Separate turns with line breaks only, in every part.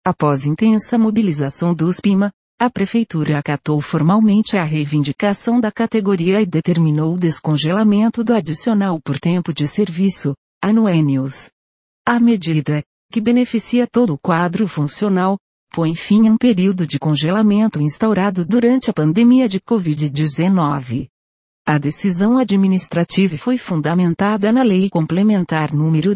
Após intensa mobilização do SPIMA, a Prefeitura acatou formalmente a reivindicação da categoria e determinou o descongelamento do adicional por tempo de serviço, anuênios. A medida, que beneficia todo o quadro funcional, põe fim a um período de congelamento instaurado durante a pandemia de Covid-19. A decisão administrativa foi fundamentada na Lei Complementar número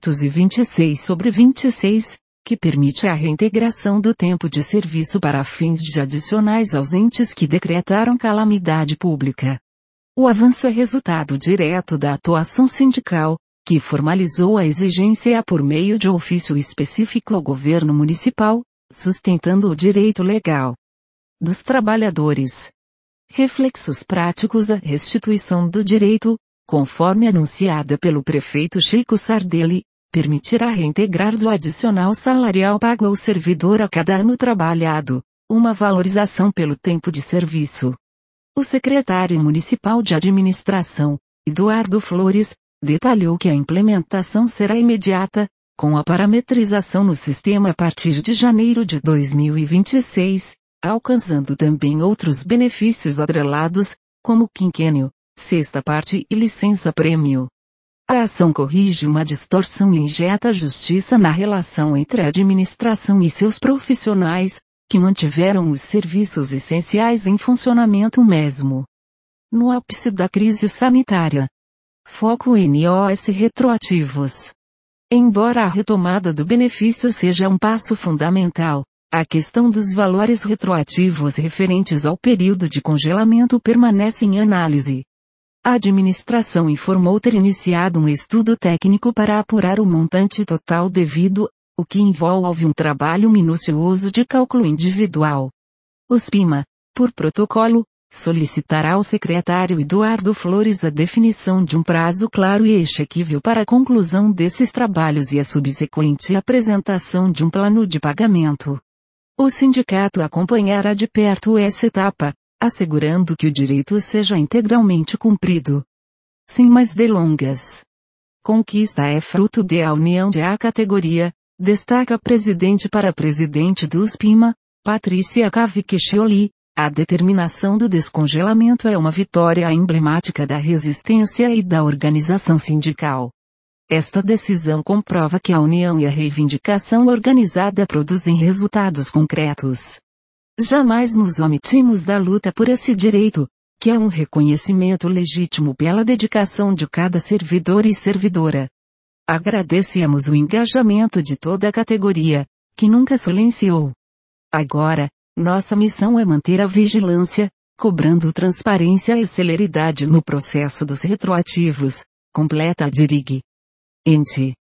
226/26, que permite a reintegração do tempo de serviço para fins de adicionais aos entes que decretaram calamidade pública. O avanço é resultado direto da atuação sindical, que formalizou a exigência por meio de ofício específico ao governo municipal, sustentando o direito legal dos trabalhadores. Reflexos práticos: a restituição do direito, conforme anunciada pelo prefeito Chico Sardelli, permitirá reintegrar do adicional salarial pago ao servidor a cada ano trabalhado, uma valorização pelo tempo de serviço. O secretário municipal de administração, Eduardo Flores, detalhou que a implementação será imediata, com a parametrização no sistema a partir de janeiro de 2026, alcançando também outros benefícios atrelados, como quinquênio, sexta parte e licença-prêmio. A ação corrige uma distorção e injeta justiça na relação entre a administração e seus profissionais, que mantiveram os serviços essenciais em funcionamento mesmo no ápice da crise sanitária. Foco em NOS retroativos. Embora a retomada do benefício seja um passo fundamental, a questão dos valores retroativos referentes ao período de congelamento permanece em análise. A administração informou ter iniciado um estudo técnico para apurar o montante total devido, o que envolve um trabalho minucioso de cálculo individual. O SPIMA, por protocolo, solicitará ao secretário Eduardo Flores a definição de um prazo claro e exequível para a conclusão desses trabalhos e a subsequente apresentação de um plano de pagamento. O sindicato acompanhará de perto essa etapa, assegurando que o direito seja integralmente cumprido. Sem mais delongas. Conquista é fruto da união da categoria, destaca presidente do SPIMA, Patrícia Cavicchioli. A determinação do descongelamento é uma vitória emblemática da resistência e da organização sindical. Esta decisão comprova que a união e a reivindicação organizada produzem resultados concretos. Jamais nos omitimos da luta por esse direito, que é um reconhecimento legítimo pela dedicação de cada servidor e servidora. Agradecemos o engajamento de toda a categoria, que nunca silenciou. Agora, nossa missão é manter a vigilância, cobrando transparência e celeridade no processo dos retroativos, completa a Dirig. Ente.